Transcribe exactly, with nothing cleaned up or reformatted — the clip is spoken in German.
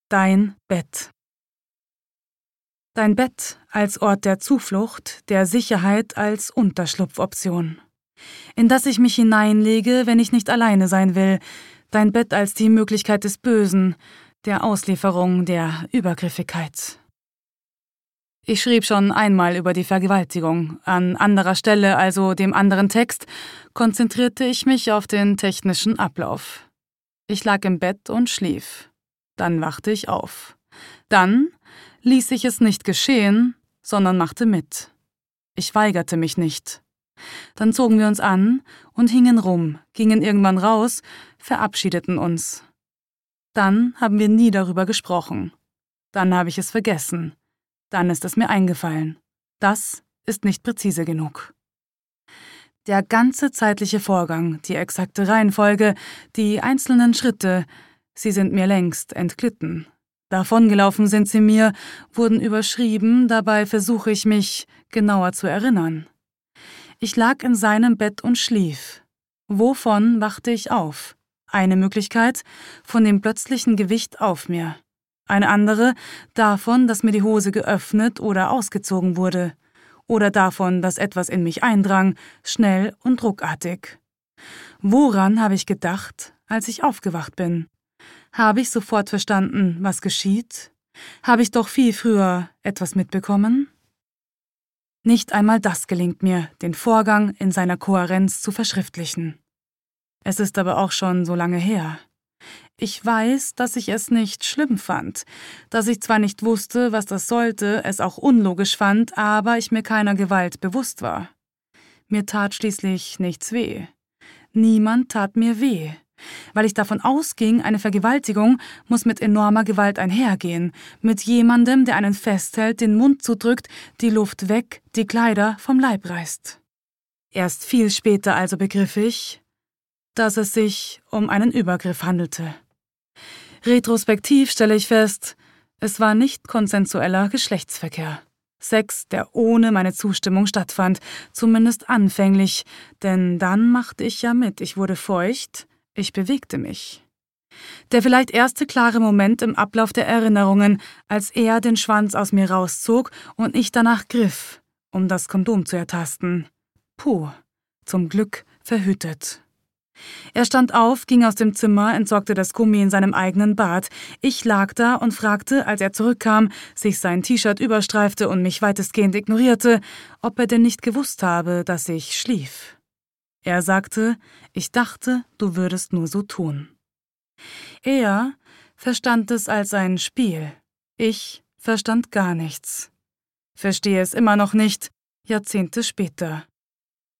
Dein Bett. Dein Bett als Ort der Zuflucht, der Sicherheit als Unterschlupfoption. In das ich mich hineinlege, wenn ich nicht alleine sein will. Dein Bett als die Möglichkeit des Bösen, der Auslieferung, der Übergriffigkeit. Ich schrieb schon einmal über die Vergewaltigung. An anderer Stelle, also dem anderen Text, konzentrierte ich mich auf den technischen Ablauf. Ich lag im Bett und schlief. Dann wachte ich auf. Dann ließ ich es nicht geschehen, sondern machte mit. Ich weigerte mich nicht. Dann zogen wir uns an und hingen rum, gingen irgendwann raus, verabschiedeten uns. Dann haben wir nie darüber gesprochen. Dann habe ich es vergessen. Dann ist es mir eingefallen. Das ist nicht präzise genug. Der ganze zeitliche Vorgang, die exakte Reihenfolge, die einzelnen Schritte, sie sind mir längst entglitten. Davongelaufen sind sie mir, wurden überschrieben, dabei versuche ich mich genauer zu erinnern. Ich lag in seinem Bett und schlief. Wovon wachte ich auf? Eine Möglichkeit, von dem plötzlichen Gewicht auf mir. Eine andere, davon, dass mir die Hose geöffnet oder ausgezogen wurde. Oder davon, dass etwas in mich eindrang, schnell und ruckartig. Woran habe ich gedacht, als ich aufgewacht bin? Habe ich sofort verstanden, was geschieht? Habe ich doch viel früher etwas mitbekommen? Nicht einmal das gelingt mir, den Vorgang in seiner Kohärenz zu verschriftlichen. Es ist aber auch schon so lange her. Ich weiß, dass ich es nicht schlimm fand, dass ich zwar nicht wusste, was das sollte, es auch unlogisch fand, aber ich mir keiner Gewalt bewusst war. Mir tat schließlich nichts weh. Niemand tat mir weh. Weil ich davon ausging, eine Vergewaltigung muss mit enormer Gewalt einhergehen, mit jemandem, der einen festhält, den Mund zudrückt, die Luft weg, die Kleider vom Leib reißt. Erst viel später also begriff ich, dass es sich um einen Übergriff handelte. Retrospektiv stelle ich fest, es war nicht konsensueller Geschlechtsverkehr. Sex, der ohne meine Zustimmung stattfand, zumindest anfänglich, denn dann machte ich ja mit, ich wurde feucht, ich bewegte mich. Der vielleicht erste klare Moment im Ablauf der Erinnerungen, als er den Schwanz aus mir rauszog und ich danach griff, um das Kondom zu ertasten. Puh, zum Glück verhütet. Er stand auf, ging aus dem Zimmer, entsorgte das Gummi in seinem eigenen Bad. Ich lag da und fragte, als er zurückkam, sich sein T-Shirt überstreifte und mich weitestgehend ignorierte, ob er denn nicht gewusst habe, dass ich schlief. Er sagte, ich dachte, du würdest nur so tun. Er verstand es als ein Spiel. Ich verstand gar nichts. Verstehe es immer noch nicht, Jahrzehnte später.